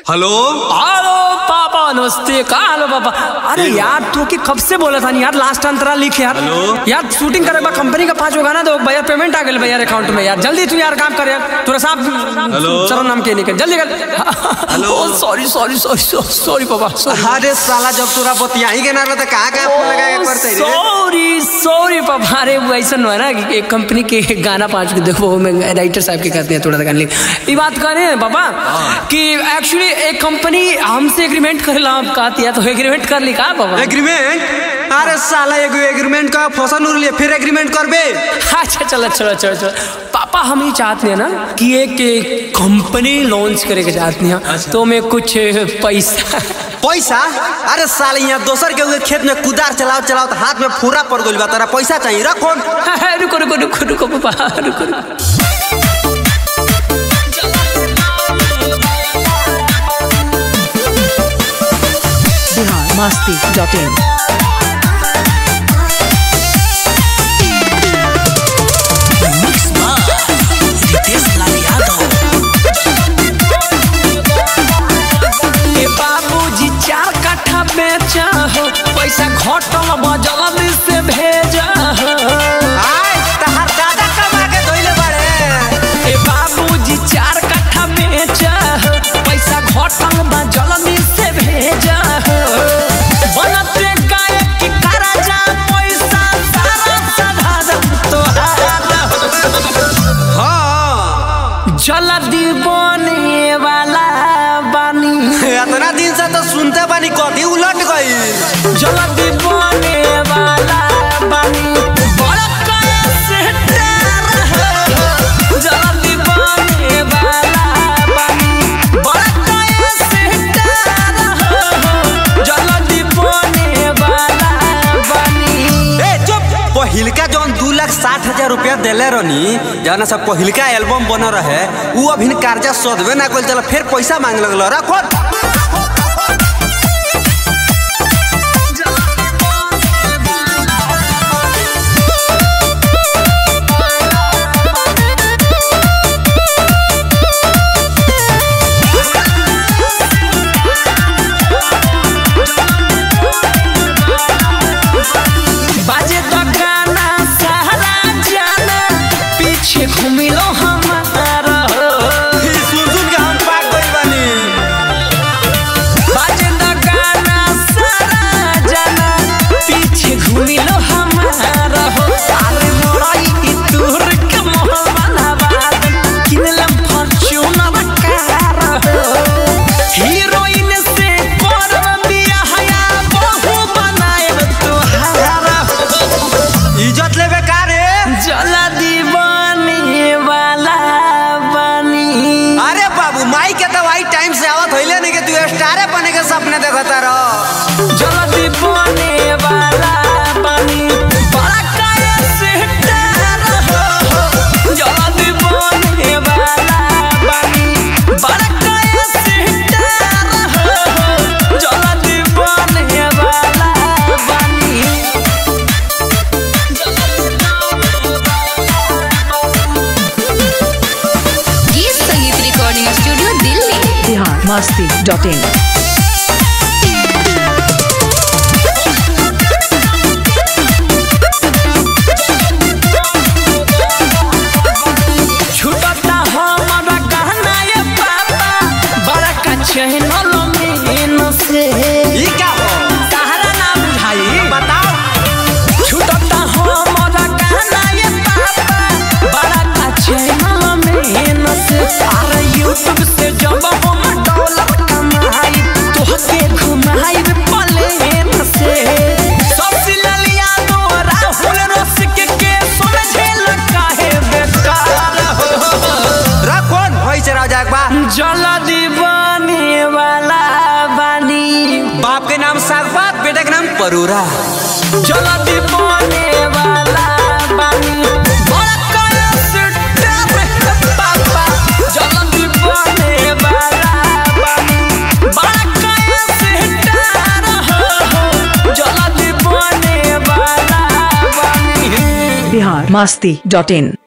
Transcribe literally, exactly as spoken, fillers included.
Hello hello पापा नमस्ते। कहाँ हेलो पापा? अरे यार तू की कब से बोला था नहीं यार, लास्ट अंतरा लिख यार। यार शूटिंग करे कंपनी का पांच गाना दो भैया, पेमेंट आ गई भैया अकाउंट में यार, जल्दी तू यार काम कर यार, थोड़ा सा सरो नाम के निकल जल्दी कर। Hello sorry sorry sorry sorry पापा। अरे साला जब तोरा बतिया ही के ना रहता कहाँ कहाँ फोन लगाया करते रे? सॉरी सॉरी पापा। अरे वो ऐसा ना है ना कि एक कंपनी के गाना पांच के देखो मैं राइटर साहब के कहते हैं थोड़ा सा गाना लिख, ये बात कर रहे हैं पापा कि एक्चुअली एक कंपनी हमसे एग्रीमेंट करेला आप कहती है, तो एग्रीमेंट कर ली का पापा? एग्रीमेंट? अरे साला एगो एग्रीमेंट का फसन उड़ लिए फिर एग्रीमेंट करबे? अच्छा चलो चलो चलो चलो पापा, हम ये चाहते हैं ना कि एक कंपनी लॉन्च करे के चाहते हैं। अच्छा। तो मैं कुछ पैसा पैसा? अरे साले यहाँ दोसर के खेत में कुदार चलाओ चलाओ तो हाथ में फूरा पड़ गइल बा, तारा पैसा चाहिए रखो। रुको रुको रुको रुको पापा रुको रुको। Masti dot in. बाबूजी चार कट्ठा बेचा हो, पैसा घटल बजल से भेजा हो। तहार दादा कमा के धोइले बाड़े। ए बाबूजी चार कट्ठा बेचा हो, पैसा घटल बजल से भेजा हो। बनते गाय की कराजा पैसा सारा सधा तोहारा हाँ जल्दी बने वाला बानी। इतना दिन से तो सुनते बानी कभी उलट गई। जल्दी बने वाला बानी बड़ा कैसे डर है। जल्दी बने वाला बानी बड़ा कैसे डर है। जल्दी बने वाला बानी। ए चुप। पहिलका जौन दू लाख साठ हजार रुपया दिले रहनी, जौन सब पहिलका एल्बम बन रहे वो अभी कर्जा सदबे ना कल, चल फिर पैसा मांग लगल रखो। बाजे तो गाना सहारा जाना पीछे घूमी लो हमारा हो। सुन सुन के हम पाक गइल बानी। बाजे तो गाना सहारा जाना पीछे घूमी लो हमारा हो। अरे मोराई की दूर के मोहल बनावा किनलम फॉर्च्यूनर कार हो। हीरोइन से करब बियाह या बहू बनाएब तोहारा हो। इज्जत लेबे का रे? जल्दी बने वाला बानी। अरे बाबू माई के दवाई टाइम से आवत होइले नहीं के तू स्टारे बने के सपने देखता रह। जल्दी बने वाला बानी बड़ा कैसे डर हो। जल्दी बने वाला बानी बड़ा कैसे डर हो। जल्दी बने वाला बानी। गीत संगीत recording studio Delhi. Bihar Masti dot in. छुटता हमारा कहना ये पापा बड़ा का चैनल में से। ई का हो? सहारा नाम भाई बताओ। छुटता हमारा कहना ये पापा बड़ा का चैनल में से। अरे यूट्यूब से जब हम डॉलर कमाई तो हके घुमाई प्लेन से। सबसे ललिया दो राहुल रसिक के समझे लगा है बेकार हो। रखो होई चरा जाक बा। जल्दी बने वाला बानी। बाप के नाम सागपात, बेटे के नाम परूरा। जल्दी बने वाला बानी बड़ा कैसे डर है पापा। जल्दी बने वाला बानी बड़ा कैसे डर हो। जल्दी बने वाला बानी। बिहार मस्ती डॉट इन।